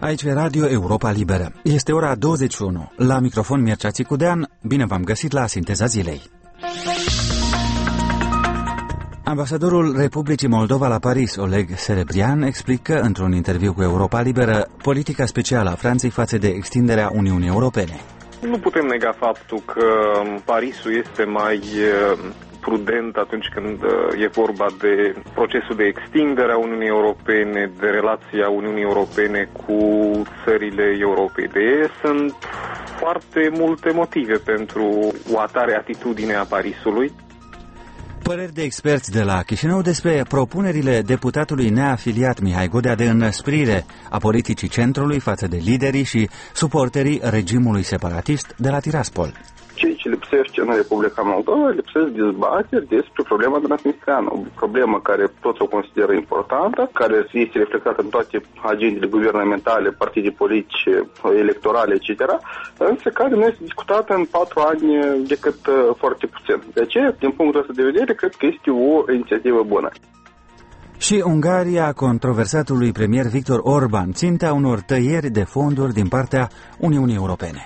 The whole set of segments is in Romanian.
Aici e Radio Europa Liberă. Este ora 21. La microfon Mircea Țicudean. Bine v-am găsit la Sinteza Zilei. Ambasadorul Republicii Moldova la Paris, Oleg Serebrian, explică într-un interviu cu Europa Liberă politica specială a Franței față de extinderea Uniunii Europene. Nu putem nega faptul că Parisul este mai prudent atunci când e vorba de procesul de extindere a Uniunii Europene, de relația Uniunii Europene cu țările Europei de Est. Sunt foarte multe motive pentru o atare atitudine a Parisului. Păreri de experți de la Chișinău despre propunerile deputatului neafiliat Mihai Godea de înăsprire a politicii centrului față de liderii și suporterii regimului separatist de la Tiraspol. Ceea ce lipsește în Republica Moldova, lipsesc dezbateri despre problema transnistreană. O problemă care toți o consideră importantă, care este reflectată în toate agendele guvernamentale, partide politice, electorale, etc., însă care nu este discutată în 4 ani decât foarte puțin. De aceea, din punctul ăsta de vedere, cred că este o inițiativă bună. Și Ungaria, controversatului premier Viktor Orban, țintea unor tăieri de fonduri din partea Uniunii Europene.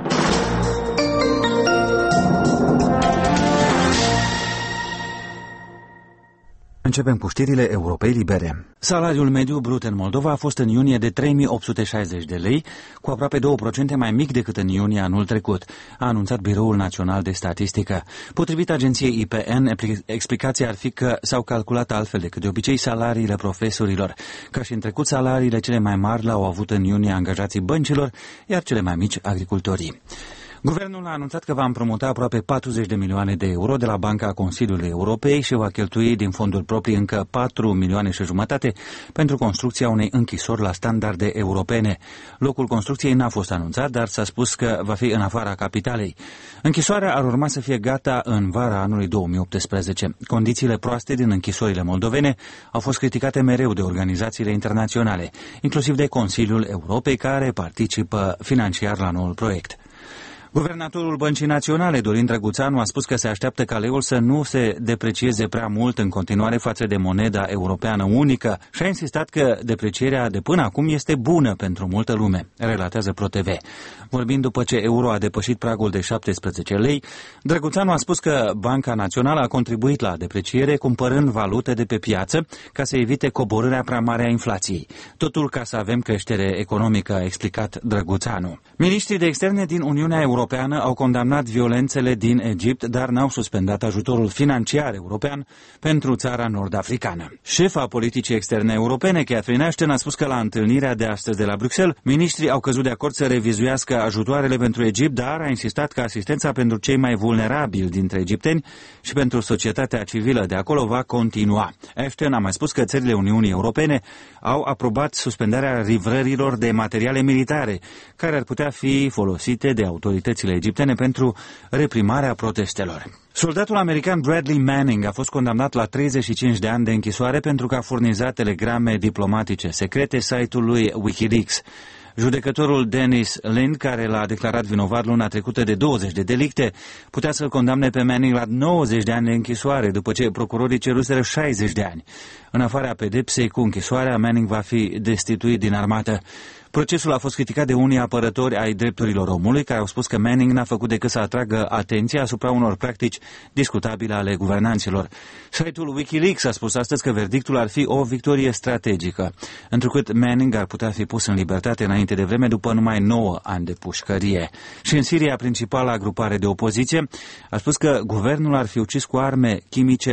Începem cu știrile Europei Libere. Salariul mediu brut în Moldova a fost în iunie de 3.860 de lei, cu aproape 2% mai mic decât în iunie anul trecut, a anunțat Biroul Național de Statistică. Potrivit agenției IPN, explicația ar fi că s-au calculat altfel decât de obicei salariile profesorilor. Ca și în trecut, salariile cele mai mari le-au avut în iunie angajații băncilor, iar cele mai mici agricultorii. Guvernul a anunțat că va împrumuta aproape 40 de milioane de euro de la Banca Consiliului Europei și va cheltui din fonduri proprii încă 4 milioane și jumătate pentru construcția unei închisori la standarde europene. Locul construcției n-a fost anunțat, dar s-a spus că va fi în afara capitalei. Închisoarea ar urma să fie gata în vara anului 2018. Condițiile proaste din închisorile moldovene au fost criticate mereu de organizațiile internaționale, inclusiv de Consiliul Europei, care participă financiar la noul proiect. Guvernatorul Băncii Naționale, Dorin Drăguțanu, a spus că se așteaptă ca leul să nu se deprecieze prea mult în continuare față de moneda europeană unică și a insistat că deprecierea de până acum este bună pentru multă lume, relatează ProTV. Vorbind după ce euro a depășit pragul de 17 lei, Drăguțanu a spus că Banca Națională a contribuit la depreciere cumpărând valute de pe piață ca să evite coborârea prea mare a inflației. Totul ca să avem creștere economică, a explicat Drăguțanu. Ministrii de externe din Uniunea Europeană au condamnat violențele din Egipt, dar n-au suspendat ajutorul financiar european pentru țara nord-africană. Șefa politicii externe europene, Catherine Ashton, a spus că la întâlnirea de astăzi de la Bruxelles, ministrii au căzut de acord să revizuiască ajutoarele pentru Egipt, dar a insistat că asistența pentru cei mai vulnerabili dintre egipteni și pentru societatea civilă de acolo va continua. Ashton a mai spus că țările Uniunii Europene au aprobat suspendarea livrărilor de materiale militare, care ar putea fi folosite de autoritățile egiptene pentru reprimarea protestelor. Soldatul american Bradley Manning a fost condamnat la 35 de ani de închisoare pentru că a furnizat telegrame diplomatice secrete site-ului Wikileaks. Judecătorul Dennis Lind, care l-a declarat vinovat luna trecută de 20 de delicte, putea să-l condamne pe Manning la 90 de ani de închisoare, după ce procurorii ceruseră 60 de ani. În afara pedepsei cu închisoarea, Manning va fi destituit din armată. Procesul a fost criticat de unii apărători ai drepturilor omului, care au spus că Manning n-a făcut decât să atragă atenția asupra unor practici discutabile ale guvernanților. Site-ul Wikileaks a spus astăzi că verdictul ar fi o victorie strategică, întrucât Manning ar putea fi pus în libertate înainte de vreme după numai 9 ani de pușcărie. Și în Siria, principala agrupare de opoziție, a spus că guvernul ar fi ucis cu arme chimice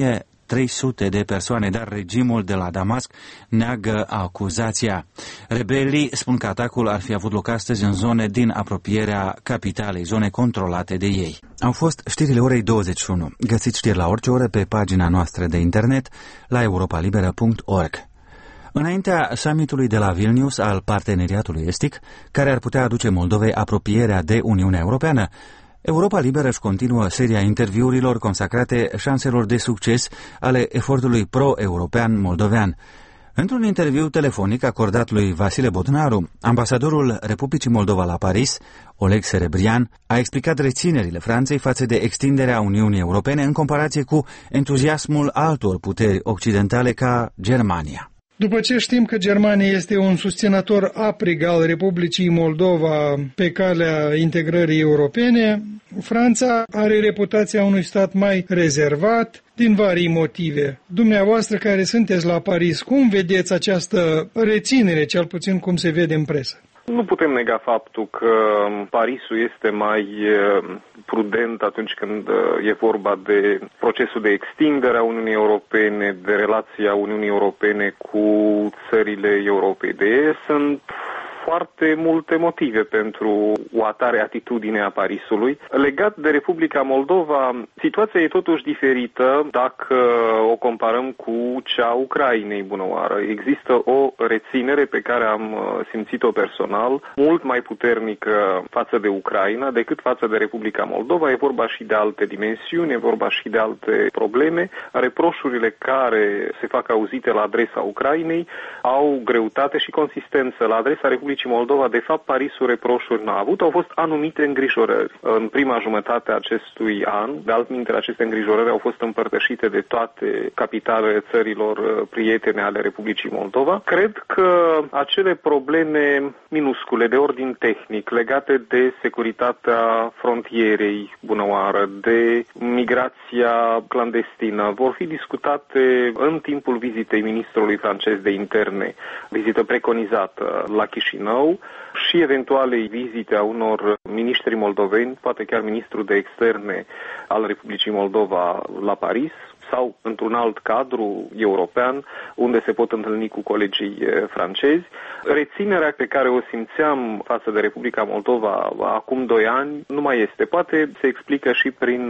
1300 de persoane, dar regimul de la Damasc neagă acuzația. Rebelii spun că atacul ar fi avut loc astăzi în zone din apropierea capitalei, zone controlate de ei. Au fost știrile orei 21. Găsiți știri la orice oră pe pagina noastră de internet la europalibera.org. Înaintea summitului de la Vilnius al Parteneriatului Estic, care ar putea aduce Moldovei apropierea de Uniunea Europeană, Europa Liberă își continuă seria interviurilor consacrate șanselor de succes ale efortului pro-european moldovean. Într-un interviu telefonic acordat lui Vasile Bodnaru, ambasadorul Republicii Moldova la Paris, Oleg Serebrian, a explicat reținerile Franței față de extinderea Uniunii Europene în comparație cu entuziasmul altor puteri occidentale ca Germania. După ce știm că Germania este un susținător aprig al Republicii Moldova pe calea integrării europene, Franța are reputația unui stat mai rezervat, din vari motive. Dumneavoastră care sunteți la Paris, cum vedeți această reținere, cel puțin cum se vede în presă? Nu putem nega faptul că Parisul este mai prudent atunci când e vorba de procesul de extindere a Uniunii Europene, de relația Uniunii Europene cu țările Europei de Est. Sunt foarte multe motive pentru o atare atitudine a Parisului. Legat de Republica Moldova, situația e totuși diferită dacă o comparăm cu cea a Ucrainei, bunăoară. Există o reținere pe care am simțit-o personal, mult mai puternică față de Ucraina decât față de Republica Moldova. E vorba și de alte dimensiuni, e vorba și de alte probleme. Reproșurile care se fac auzite la adresa Ucrainei au greutate și consistență. La adresa Republicii Moldova, de fapt, Parisul reproșuri n-a avut, au fost anumite îngrijorări. În prima jumătate a acestui an, de altminteri, aceste îngrijorări au fost împărtășite de toate capitalele țărilor prietene ale Republicii Moldova. Cred că acele probleme minuscule de ordin tehnic, legate de securitatea frontierei, bunăoară, de migrația clandestină, vor fi discutate în timpul vizitei ministrului francez de interne, vizită preconizată la Chișinău, și eventualei vizite a unor miniștri moldoveni, poate chiar ministrul de externe al Republicii Moldova la Paris, sau într-un alt cadru european, unde se pot întâlni cu colegii francezi. Reținerea pe care o simțeam față de Republica Moldova acum 2 ani nu mai este. Poate se explică și prin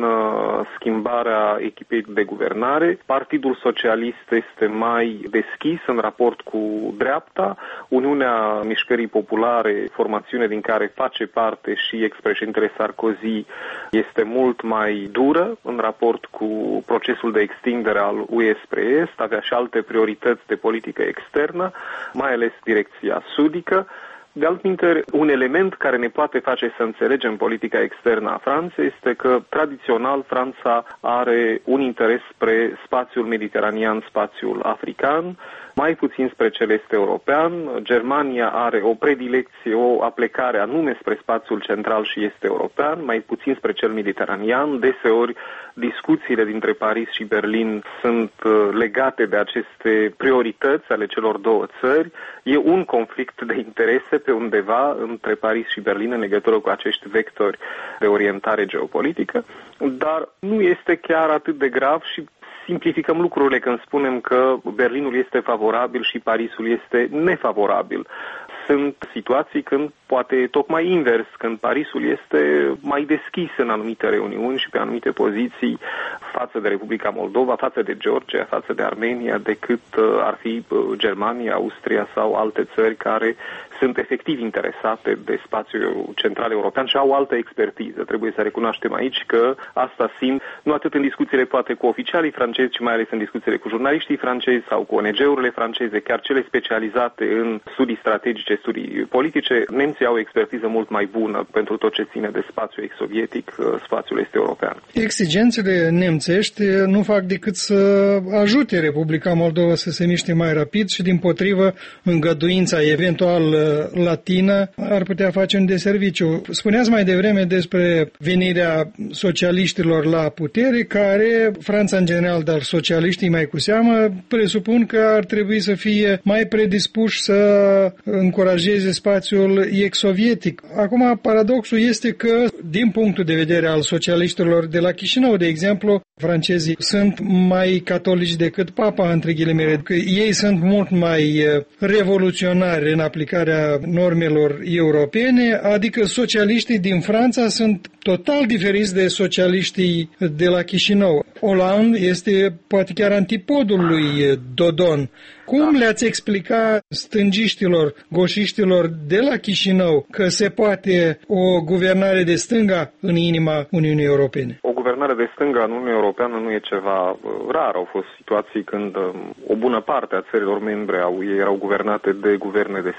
schimbarea echipei de guvernare. Partidul Socialist este mai deschis în raport cu dreapta. Uniunea Mișcării Populare, formațiune din care face parte și ex-președintele Sarkozy, este mult mai dură în raport cu procesul de extindere al UE spre Est, avea și alte priorități de politică externă, mai ales direcția sudică. De altminteri, un element care ne poate face să înțelegem politica externă a Franței este că, tradițional, Franța are un interes spre spațiul mediteranean, spațiul african, mai puțin spre cel est european. Germania are o predilecție, o aplecare anume spre spațiul central și est european, mai puțin spre cel mediteranean. Deseori, discuțiile dintre Paris și Berlin sunt legate de aceste priorități ale celor două țări. E un conflict de interese pe undeva între Paris și Berlin în legătură cu acești vectori de orientare geopolitică, dar nu este chiar atât de grav și simplificăm lucrurile când spunem că Berlinul este favorabil și Parisul este nefavorabil. Sunt situații când poate e tocmai invers, când Parisul este mai deschis în anumite reuniuni și pe anumite poziții față de Republica Moldova, față de Georgia, față de Armenia, decât ar fi Germania, Austria sau alte țări care sunt efectiv interesate de spațiul central european și au altă expertiză. Trebuie să recunoaștem aici că asta simt nu atât în discuțiile poate cu oficialii francezi, ci mai ales în discuțiile cu jurnaliștii francezi sau cu ONG-urile franceze, chiar cele specializate în studii strategice, studii politice. Nemții au o expertiză mult mai bună pentru tot ce ține de spațiul ex-sovietic, spațiul est-european. Exigențele nemțești nu fac decât să ajute Republica Moldova să se miște mai rapid și, dimpotrivă, îngăduința eventual latină ar putea face un deserviciu. Spuneați mai devreme despre venirea socialiștilor la putere, care, Franța în general, dar socialiștii mai cu seamă, presupun că ar trebui să fie mai predispuși să încurajeze spațiul ex-sovietic. Acum, paradoxul este că, din punctul de vedere al socialiștilor de la Chișinău, de exemplu, francezii sunt mai catolici decât papa, între ghilimele, că ei sunt mult mai revoluționari în aplicarea normelor europene, adică socialiștii din Franța sunt total diferiți de socialiștii de la Chișinău. Hollande este poate chiar antipodul lui Dodon. Cum le-ați explica stângiștilor, goșiștilor de la Chișinău că se poate o guvernare de stânga în inima Uniunii Europene? O guvernare de stânga în Uniunea Europeană nu e ceva rar. Au fost situații când o bună parte a țărilor membre au erau guvernate de guverne de stânga,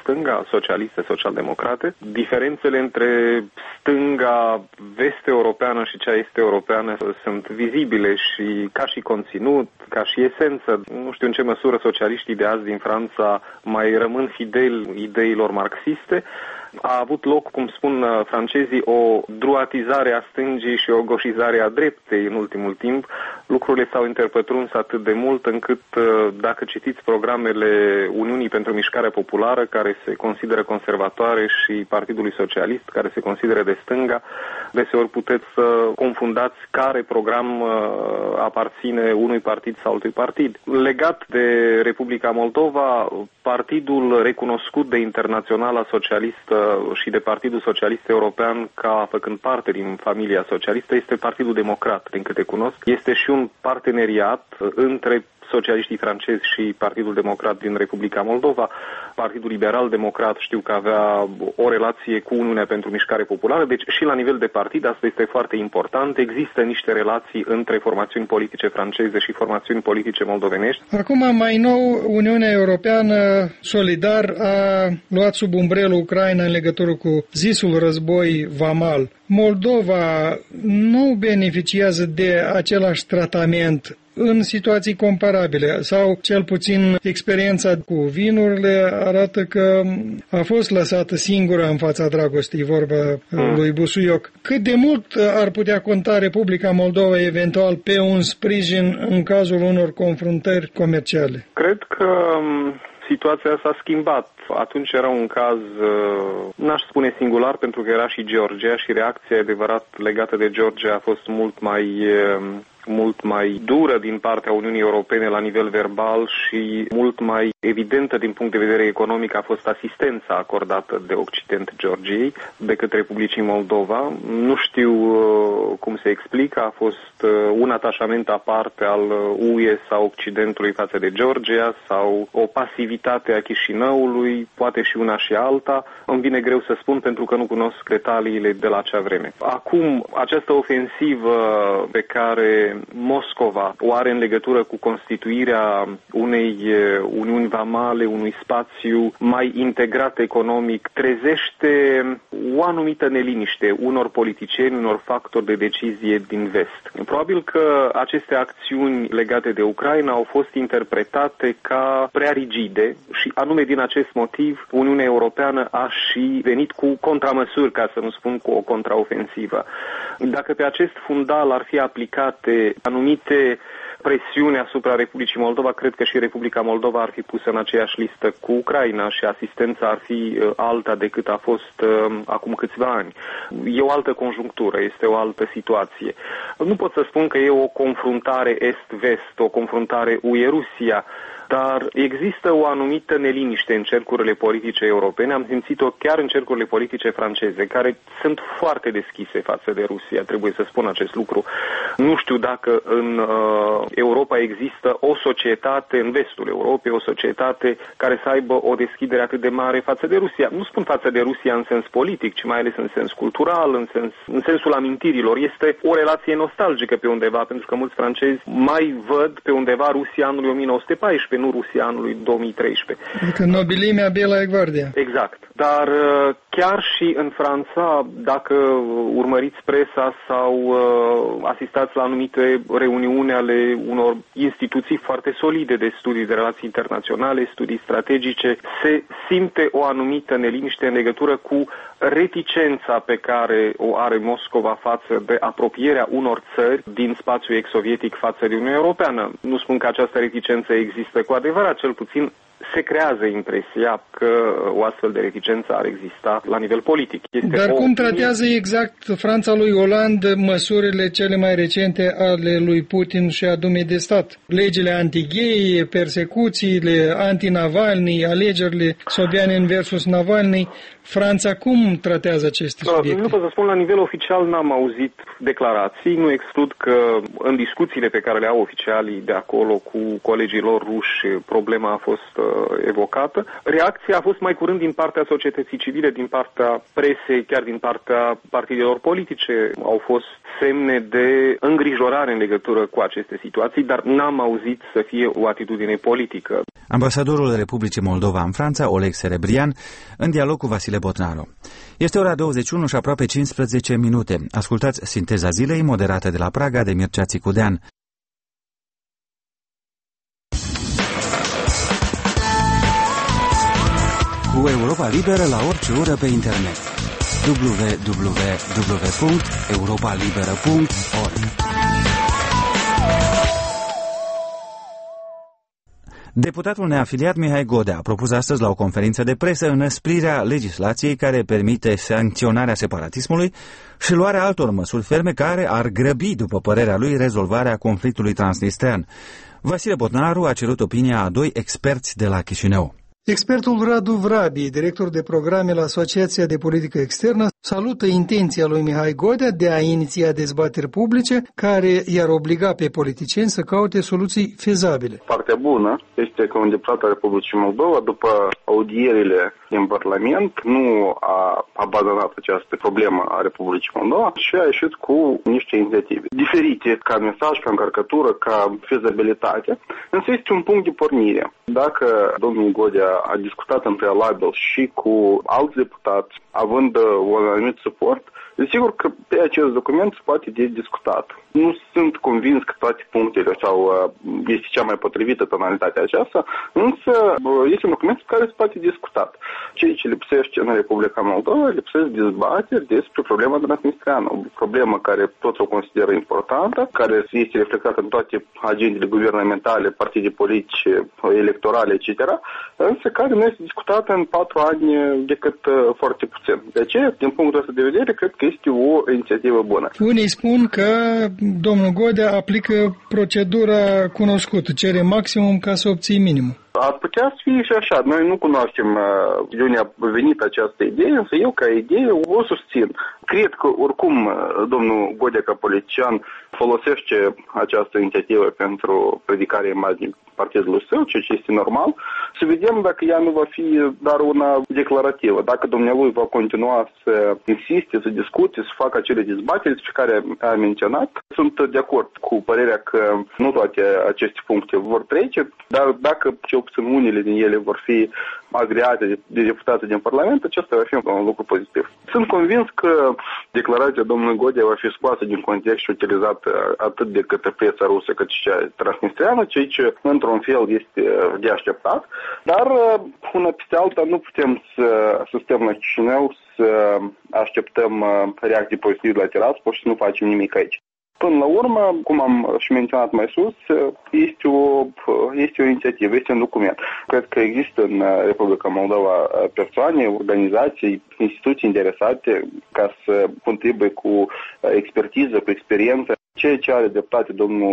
socialiste, social-democrate. Diferențele între stânga vest-europeană și cea est-europeană sunt vizibile și ca și conținut, ca și esență. Nu știu în ce măsură socialiștii de azi din Franța mai rămân fideli ideilor marxiste. A avut loc, cum spun francezii, o druatizare a stângii și o goșizare a dreptei în ultimul timp. Lucrurile s-au interpătruns atât de mult încât, dacă citiți programele Uniunii pentru Mișcarea Populară, care se consideră conservatoare, și Partidului Socialist, care se consideră de stânga, deseori puteți să confundați care program aparține unui partid sau altui partid. Legat de Republica Moldova, partidul recunoscut de Internaționala Socialistă și de Partidul Socialist European ca făcând parte din familia socialistă este Partidul Democrat, din câte cunosc. Este și un parteneriat între socialiștii francezi și Partidul Democrat din Republica Moldova. Partidul Liberal-Democrat știu că avea o relație cu Uniunea pentru Mișcare Populară, deci și la nivel de partid asta este foarte important. Există niște relații între formațiuni politice franceze și formațiuni politice moldovenești. Acum, mai nou, Uniunea Europeană solidar a luat sub umbrelul Ucraina în legătură cu zisul război vamal. Moldova nu beneficiază de același tratament în situații comparabile, sau cel puțin experiența cu vinurile arată că a fost lăsată singură în fața dragostei, vorba lui Busuioc. Cât de mult ar putea conta Republica Moldova eventual pe un sprijin în cazul unor confruntări comerciale? Cred că situația s-a schimbat. Atunci era un caz, n-aș spune singular, pentru că era și Georgia și reacția adevărat legată de Georgia a fost mult mai dură din partea Uniunii Europene la nivel verbal și mult mai evidentă din punct de vedere economic a fost asistența acordată de Occident Georgiei de către Republicii Moldova. Nu știu cum se explică, a fost un atașament aparte al UE sau Occidentului față de Georgia sau o pasivitate a Chișinăului, poate și una și alta. Îmi vine greu să spun pentru că nu cunosc detaliile de la acea vreme. Acum, această ofensivă pe care Moscova o are în legătură cu constituirea unei uniuni vamale, unui spațiu mai integrat economic, trezește o anumită neliniște unor politicieni, unor factori de decizie din vest. Probabil că aceste acțiuni legate de Ucraina au fost interpretate ca prea rigide și anume din acest motiv Uniunea Europeană a și venit cu contramăsuri, ca să nu spun cu o contraofensivă. Dacă pe acest fundal ar fi aplicate anumite presiuni asupra Republicii Moldova, cred că și Republica Moldova ar fi pusă în aceeași listă cu Ucraina și asistența ar fi alta decât a fost acum câțiva ani. E o altă conjunctură, este o altă situație. Nu pot să spun că e o confruntare est-vest, o confruntare UE-Rusia, dar există o anumită neliniște în cercurile politice europene. Am simțit-o chiar în cercurile politice franceze, care sunt foarte deschise față de Rusia, trebuie să spun acest lucru. Nu știu dacă în Europa există o societate, în vestul Europei, o societate care să aibă o deschidere atât de mare față de Rusia. Nu spun față de Rusia în sens politic, ci mai ales în sens cultural, în sensul amintirilor. Este o relație nostalgică pe undeva, pentru că mulți francezi mai văd pe undeva Rusia anului 1914, nu Rusia anului 2013. Adică nobilimea Bela Gvardia. Exact. Dar chiar și în Franța, dacă urmăriți presa sau asistați la anumite reuniuni ale unor instituții foarte solide de studii de relații internaționale, studii strategice, se simte o anumită neliniște în legătură cu reticența pe care o are Moscova față de apropierea unor țări din spațiul ex-sovietic față de Uniunea Europeană. Nu spun că această reticență există cu adevărat, cel puțin se creează impresia că o astfel de reticență ar exista la nivel politic. Dar cum tratează exact Franța lui Hollande măsurile cele mai recente ale lui Putin și a Dumei de Stat? Legile anti-gay, persecuțiile, anti-Navalny, alegerile Sobyanin versus Navalny. Franța cum tratează aceste subiecte? Nu pot să spun, la nivel oficial n-am auzit declarații. Nu exclud că în discuțiile pe care le au oficialii de acolo cu colegii lor ruși, problema a fost evocată. Reacția a fost mai curând din partea societății civile, din partea presei, chiar din partea partidelor politice. Au fost semne de îngrijorare în legătură cu aceste situații, dar n-am auzit să fie o atitudine politică. ambasadorul Republicii Moldova în Franța, Oleg Serebrian, în dialog cu Vasile Botnaru. Este ora 21 și aproape 15 minute. Ascultați Sinteza zilei, moderată de la Praga de Mircea Țicudean. Cu Europa Liberă la orice oră pe internet. www.europalibera.org. Deputatul neafiliat Mihai Godea a propus astăzi la o conferință de presă înăsprirea legislației care permite sancționarea separatismului și luarea altor măsuri ferme care ar grăbi, după părerea lui, rezolvarea conflictului transnistrean. Vasile Botnaru a cerut opinia a doi experți de la Chișinău. Expertul Radu Vrabii, director de programe la Asociația de Politică Externă, salută intenția lui Mihai Godea de a iniția dezbateri publice care i-ar obliga pe politicieni să caute soluții fezabile. Partea bună este că un deputat al Republicii Moldova, după audierile din Parlament, nu a abandonat această problemă a Republicii Moldova și a ieșit cu niște inițiative diferite ca mesaj, ca încărcătură, ca fezabilitate, însă este un punct de pornire. Dacă domnul Godea a discutat în prealabil și cu alți deputați, având un anumit suport, desigur că pe acest document se poate discutat. Nu sunt convins că toate punctele sau este cea mai potrivită tonalitatea aceasta, însă este un document care se poate discutat. Ceea ce lipsește în Republica Moldova, lipsesc dezbateri despre problema transnistreană, o problemă care toți o consideră importantă, care este reflectată în toate agendele guvernamentale, partide politice, electorale, etc., însă care nu este discutată în 4 ani decât foarte puțin. De aceea, din punctul ăsta de vedere, cred că este o inițiativă bună. Unii spun că domnul Godea aplică procedura cunoscută, cere maximum ca să obții minimum. Ar putea să fie și așa. Noi nu cunoaștem de unde a venit această idee, însă eu ca idee o susțin. Cred că oricum domnul Godea ca politician folosește această inițiativă pentru predicarea imaginii partidului său, ceea ce este normal. Să vedem dacă ea nu va fi doar una declarativă. Dacă dumnealui va continua să insiste, să discute, să facă acele dezbateri pe care a menționat, sunt de acord cu părerea că nu toate aceste puncte vor trece, dar dacă cel puțin unele din ele vor fi agreate de deputații din Parlament, acesta va fi un lucru pozitiv. Sunt convins că declarația domnului Godea va fi scoasă din context și utilizată atât de către presa rusă cât și cea transnistreană, ceea ce într-un fel este de așteptat, dar una peste alta nu putem să stăm la Chișinău să așteptăm reacții pozitive laterale, pur și să nu facem nimic aici. Până la urmă, cum am și menționat mai sus, este o inițiativă, este un document. Cred că există în Republica Moldova persoane, organizații, instituții interesate ca să contribuie cu expertiză, cu experiență. Ceea ce are dreptate domnul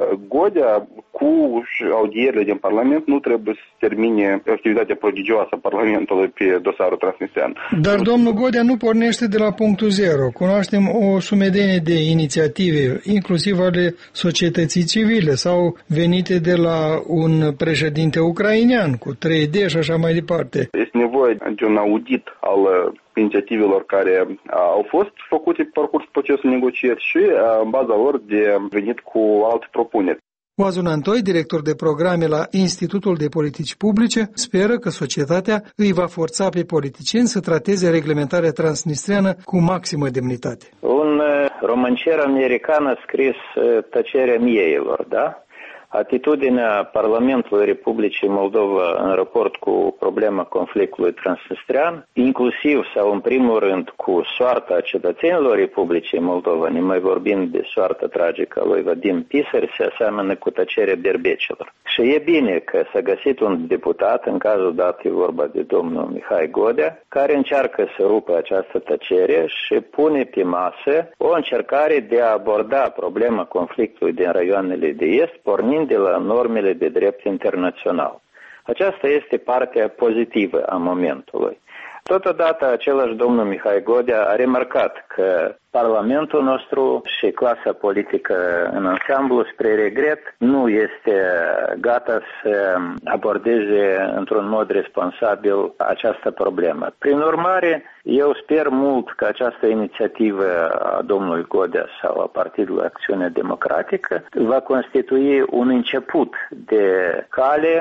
Godea cu audierile din Parlament nu trebuie să termine activitatea prodigioasă a Parlamentului pe dosarul transnistrean. Dar domnul Godea nu pornește de la punctul zero. Cunoaștem o sumedenie de inițiative, inclusiv ale societății civile sau venite de la un președinte ucrainean cu 3D și așa mai departe. Este nevoie de un audit al inițiativelor care au fost făcute pe parcursul procesului negocieri și în baza lor de venit cu alte propuneri. Oazun Antoi, director de programe la Institutul de Politici Publice, speră că societatea îi va forța pe politicieni să trateze reglementarea transnistreană cu maximă demnitate. Un romancier american a scris Tăcerea mieilor, da? Atitudinea Parlamentului Republicii Moldova în raport cu problema conflictului transnistrean, inclusiv sau în primul rând cu soarta cetățenilor Republicii Moldova, ne mai vorbind de soarta tragică a lui Vadim Pisar, se aseamănă cu tăcerea berbecilor. Și e bine că s-a găsit un deputat, în cazul dat e vorba de domnul Mihai Godea, care încearcă să rupă această tăcere și pune pe masă o încercare de a aborda problema conflictului din raioanele de est, pornind de la normele de drept internațional. Aceasta este partea pozitivă a momentului. Totodată, același domnul Mihai Godea a remarcat că Parlamentul nostru și clasa politică în ansamblu, spre regret, nu este gata să abordeze într-un mod responsabil această problemă. Prin urmare, eu sper mult că această inițiativă a domnului Godea sau a Partidului Acțiune Democratică va constitui un început de cale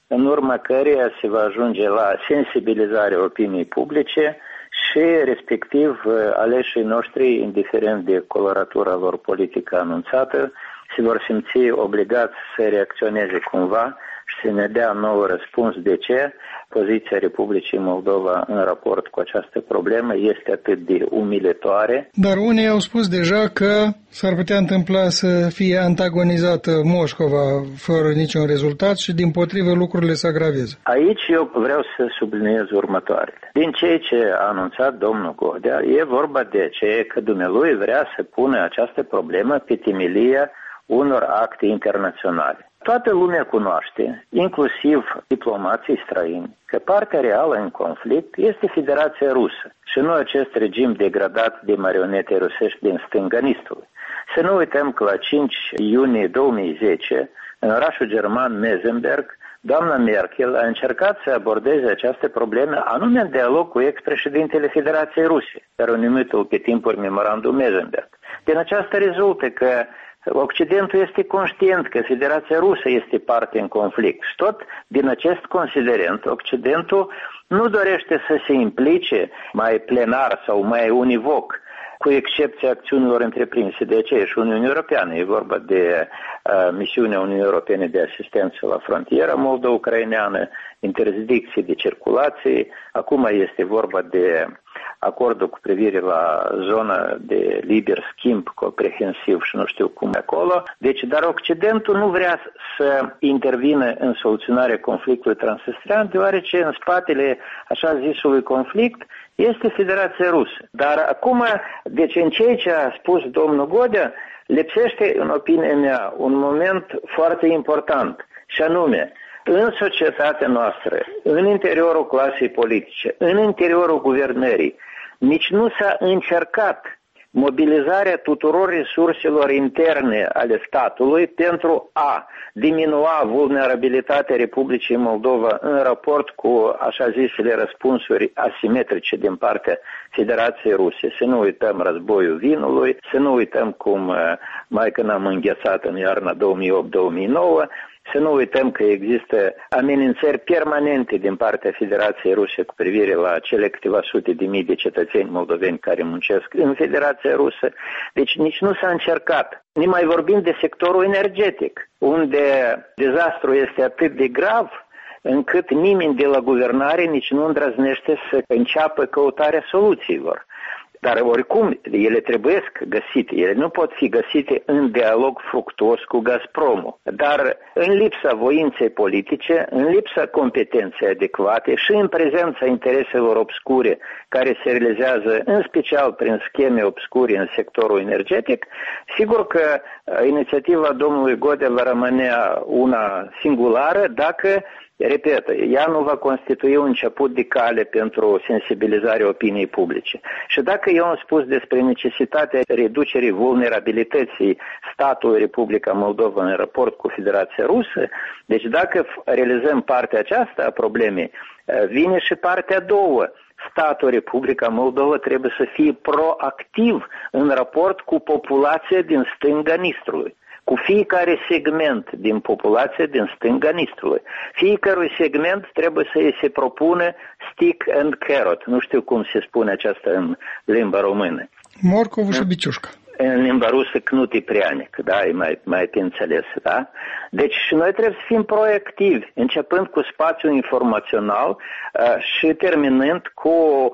în urma căreia se va ajunge la sensibilizarea opiniei publice și respectiv aleșii noștri, indiferent de coloratura lor politică anunțată, se vor simți obligați să reacționeze cumva și să ne dea nou răspuns de ce poziția Republicii Moldova în raport cu această problemă este atât de umilitoare. Dar unii au spus deja că s-ar putea întâmpla să fie antagonizată Moscova fără niciun rezultat și dimpotrivă lucrurile se agraveze. Aici eu vreau să subliniez următoarele. Din ceea ce a anunțat domnul Godea, e vorba de ce că dumnealui vrea să pună această problemă pe temelia unor acte internaționale. Toată lumea cunoaște, inclusiv diplomații străini, că partea reală în conflict este Federația Rusă și nu acest regim degradat de marionete rusești din stânga Nistrului. Să nu uităm că la 5 iunie 2010, în orașul german Mesenberg, doamna Merkel a încercat să abordeze această problemă anume în dialog cu ex-președintele Federației Ruse, care au numit-o pe timpuri memorandum Mesenberg. Din aceasta rezultă că Occidentul este conștient că Federația Rusă este parte în conflict și tot din acest considerent Occidentul nu dorește să se implice mai plenar sau mai univoc, cu excepția acțiunilor întreprinse de aceea și Uniunea Europeană. E vorba de misiunea Uniunii Europene de asistență la frontiera moldo-ucraineană, interdicții de circulație. Acum este vorba de acordul cu privire la zona de liber schimb comprehensiv și nu știu cum acolo. Deci, dar Occidentul nu vrea să intervină în soluționarea conflictului transnistrean, deoarece în spatele așa zisului conflict este Federația Rusă. Dar acum, deci în ceea ce a spus domnul Godea, lipsește, în opinia mea, un moment foarte important, și anume, în societatea noastră, în interiorul clasei politice, în interiorul guvernării, nici nu s-a încercat mobilizarea tuturor resurselor interne ale statului pentru a diminua vulnerabilitatea Republicii Moldova în raport cu așa zisele răspunsuri asimetrice din partea Federației Ruse. Să nu uităm războiul vinului, să nu uităm cum mai când am înghețat în iarna 2008-2009, să nu uităm că există amenințări permanente din partea Federației Ruse cu privire la cele câteva sute de mii de cetățeni moldoveni care muncesc în Federația Rusă. Deci nici nu s-a încercat. Ne mai vorbim de sectorul energetic, unde dezastru este atât de grav încât nimeni de la guvernare nici nu îndrăznește să înceapă căutarea soluțiilor. Dar oricum, ele trebuie găsite, ele nu pot fi găsite în dialog fructuos cu Gazpromul. Dar în lipsa voinței politice, în lipsa competenței adecvate și în prezența intereselor obscure care se realizează în special prin scheme obscure în sectorul energetic, sigur că inițiativa domnului Godea va rămâne una singulară dacă, repet, ea nu va constitui un început de cale pentru sensibilizarea opiniei publice. Și dacă eu am spus despre necesitatea reducerii vulnerabilității statului Republica Moldova în raport cu Federația Rusă, deci dacă realizăm partea aceasta a problemei, vine și partea a doua. Statul Republica Moldova trebuie să fie proactiv în raport cu populația din stânga Nistrului, cu fiecare segment din populație din stânga Nistrului. Fiecărui segment trebuie să îi se propună stick and carrot. Nu știu cum se spune aceasta în limba română. Morcovul și biciușcă. În limba rusă cnuti prianic, da, e mai pe înțeles, da? Deci noi trebuie să fim proactivi, începând cu spațiul informațional și terminând cu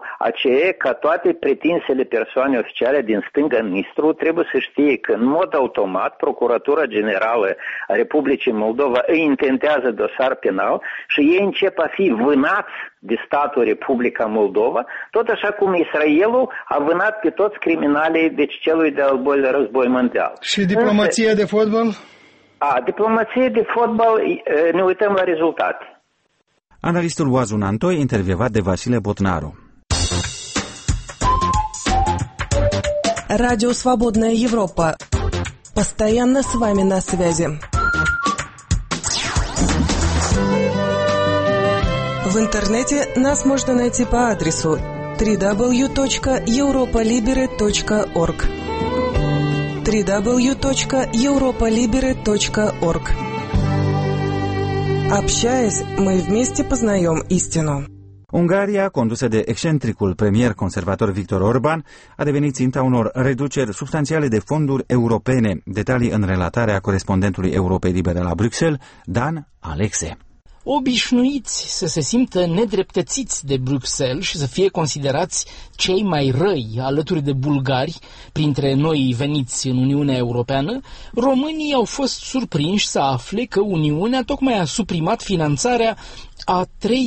aceea că toate pretinsele persoane oficiale din stânga Nistru trebuie să știe că în mod automat Procuratura Generală a Republicii Moldova îi intentează dosar penal și ei încep a fi vânați de statul Republica Moldova, tot așa cum Israelul a vânat pe toți criminalii deci celui de-al doilea război mondial. Și diplomația de fotbal? Diplomația de fotbal, ne uităm la rezultate. Analistul Oazun Antoi, intervievat de Vasile Botnaru. Радио «Свободная Европа». Постоянно с вами на связи. В интернете нас можно найти по адресу www.europalibere.org www.europalibere.org. Общаясь, мы вместе познаем истину. Ungaria, condusă de excentricul premier conservator Viktor Orban, a devenit ținta unor reduceri substanțiale de fonduri europene. Detalii în relatarea corespondentului Europei Libere la Bruxelles, Dan Alexe. Obișnuiți să se simtă nedreptățiți de Bruxelles și să fie considerați cei mai răi alături de bulgari printre noi veniți în Uniunea Europeană, românii au fost surprinși să afle că Uniunea tocmai a suprimat finanțarea a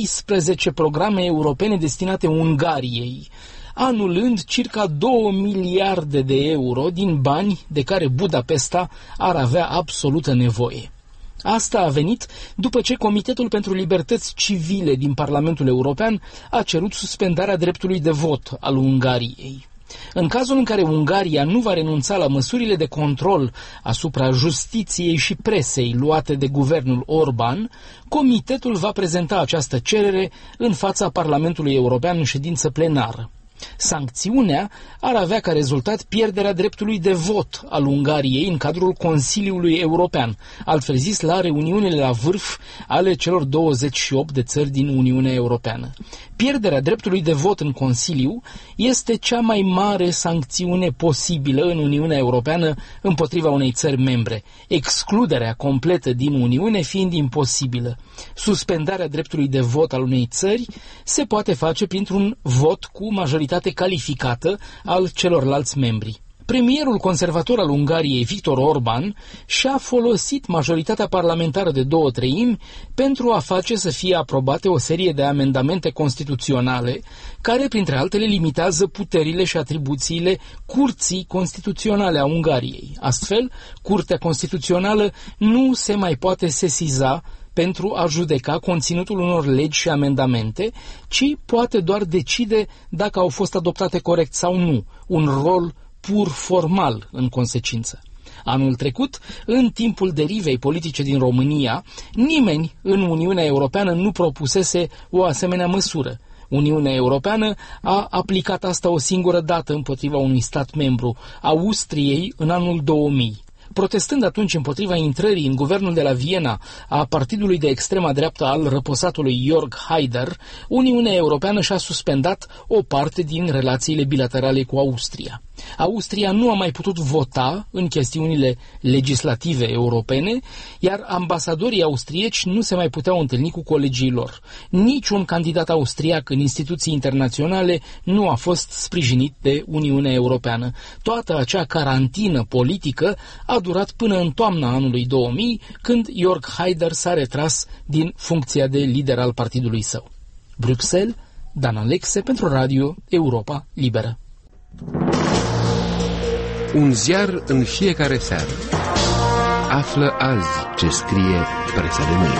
13 programe europene destinate Ungariei, anulând circa 2 miliarde de euro din bani de care Budapesta ar avea absolută nevoie. Asta a venit după ce Comitetul pentru Libertăți Civile din Parlamentul European a cerut suspendarea dreptului de vot al Ungariei. În cazul în care Ungaria nu va renunța la măsurile de control asupra justiției și presei luate de guvernul Orban, Comitetul va prezenta această cerere în fața Parlamentului European în ședință plenară. Sancțiunea ar avea ca rezultat pierderea dreptului de vot al Ungariei în cadrul Consiliului European, altfel zis la reuniunile la vârf ale celor 28 de țări din Uniunea Europeană. Pierderea dreptului de vot în Consiliu este cea mai mare sancțiune posibilă în Uniunea Europeană împotriva unei țări membre, excluderea completă din Uniune fiind imposibilă. Suspendarea dreptului de vot al unei țări se poate face printr-un vot cu majoritate calificată al celorlalți membri. Premierul conservator al Ungariei, Viktor Orban, și-a folosit majoritatea parlamentară de 2/3 pentru a face să fie aprobate o serie de amendamente constituționale, care, printre altele, limitează puterile și atribuțiile Curții Constituționale a Ungariei. Astfel, Curtea Constituțională nu se mai poate sesiza pentru a judeca conținutul unor legi și amendamente, ci poate doar decide dacă au fost adoptate corect sau nu, un rol pur formal în consecință. Anul trecut, în timpul derivei politice din România, nimeni în Uniunea Europeană nu propusese o asemenea măsură. Uniunea Europeană a aplicat asta o singură dată împotriva unui stat membru, Austriei, în anul 2000. Protestând atunci împotriva intrării în guvernul de la Viena a partidului de extrema dreaptă al răposatului Jörg Haider, Uniunea Europeană și-a suspendat o parte din relațiile bilaterale cu Austria. Austria nu a mai putut vota în chestiunile legislative europene, iar ambasadorii austrieci nu se mai puteau întâlni cu colegii lor. Niciun candidat austriac în instituții internaționale nu a fost sprijinit de Uniunea Europeană. Toată acea carantină politică a durat până în toamna anului 2000, când Jörg Haider s-a retras din funcția de lider al partidului său. Bruxelles, Dan Alexe pentru Radio Europa Liberă. Un ziar în fiecare seară. Află azi ce scrie presa de mâine.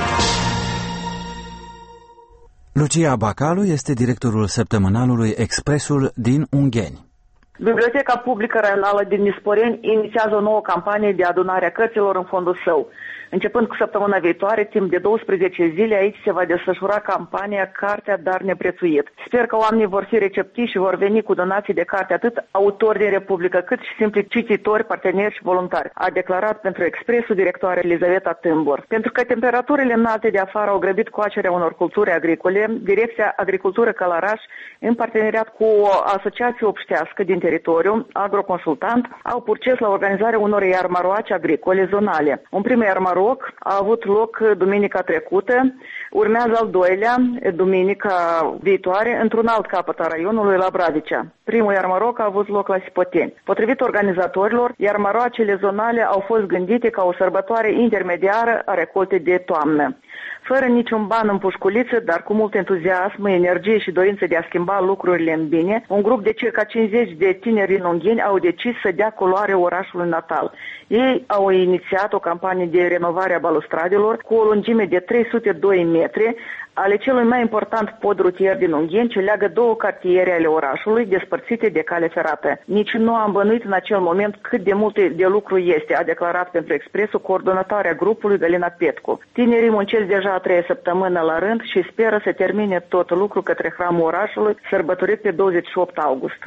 Lucia Bacalu este directorul săptămânalului Expresul din Ungheni. Biblioteca Publică Regională din Nisporeni inițiază o nouă campanie de adunare a cărților în fondul său. Începând cu săptămâna viitoare, timp de 12 zile, aici se va desfășura campania Cartea, dar neprețuit. Sper că oamenii vor fi receptivi și vor veni cu donații de carte atât autori din Republică, cât și simpli cititori, parteneri și voluntari, a declarat pentru Expresul directoarea Elizaveta Tâmbor. Pentru că temperaturile înalte de afară au grăbit coacerea unor culturi agricole, Direcția Agricultură Călăraș, în parteneriat cu o asociație obștească din teritoriu, Agroconsultant, au purces la organizarea unor iarmaroace agricole zonale. Un prim iarmaroc a avut loc duminica trecută, urmează al doilea, duminica viitoare, într-un alt capăt a raionului, la Bradicea. Primul iarmaroc a avut loc la Sipoteni. Potrivit organizatorilor, iarmaroacele zonale au fost gândite ca o sărbătoare intermediară a recoltei de toamnă. Fără niciun ban în pușculiță, dar cu mult entuziasm, energie și dorință de a schimba lucrurile în bine, un grup de circa 50 de tineri din Ungheni au decis să dea culoare orașului natal. Ei au inițiat o campanie de renovare a balustradelor cu o lungime de 302 metri, ale celui mai important pod rutier din Ungheni, ce leagă două cartiere ale orașului despărțite de cale ferată. Nici nu am bănuit în acel moment cât de multe de lucru este, a declarat pentru Expresul coordonatoarea grupului Galina Petcu. Tinerii muncesc deja a 3 săptămâni la rând și speră să termine tot lucru către hramul orașului, sărbătorit pe 28 august.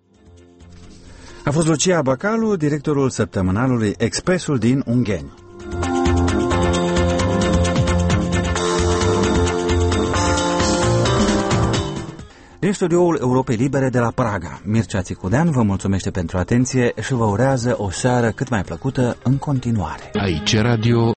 A fost Lucia Bacalu, directorul săptămânalului Expresul din Ungheni. Din studioul Europei Libere de la Praga, Mircea Țicudean vă mulțumește pentru atenție și vă urează o seară cât mai plăcută în continuare. Aici Radio